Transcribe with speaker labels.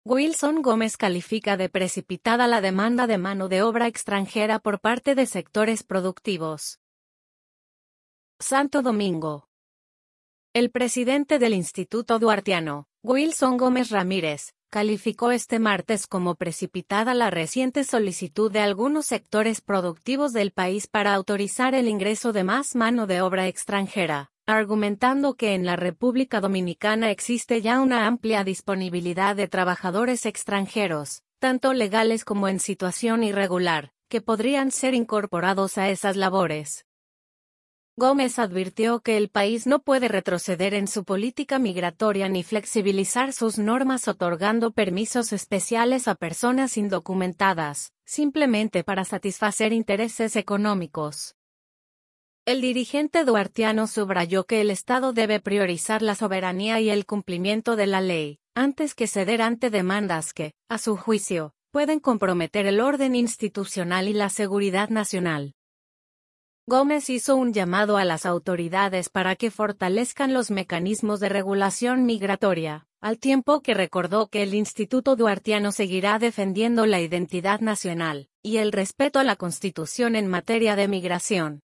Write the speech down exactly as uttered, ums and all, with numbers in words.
Speaker 1: Wilson Gómez califica de precipitada la demanda de mano de obra extranjera por parte de sectores productivos. Santo Domingo. El presidente del Instituto Duartiano, Wilson Gómez Ramírez, calificó este martes como precipitada la reciente solicitud de algunos sectores productivos del país para autorizar el ingreso de más mano de obra extranjera, argumentando que en la República Dominicana existe ya una amplia disponibilidad de trabajadores extranjeros, tanto legales como en situación irregular, que podrían ser incorporados a esas labores. Gómez advirtió que el país no puede retroceder en su política migratoria ni flexibilizar sus normas otorgando permisos especiales a personas indocumentadas, simplemente para satisfacer intereses económicos. El dirigente duartiano subrayó que el Estado debe priorizar la soberanía y el cumplimiento de la ley, antes que ceder ante demandas que, a su juicio, pueden comprometer el orden institucional y la seguridad nacional. Gómez hizo un llamado a las autoridades para que fortalezcan los mecanismos de regulación migratoria, al tiempo que recordó que el Instituto Duartiano seguirá defendiendo la identidad nacional y el respeto a la Constitución en materia de migración.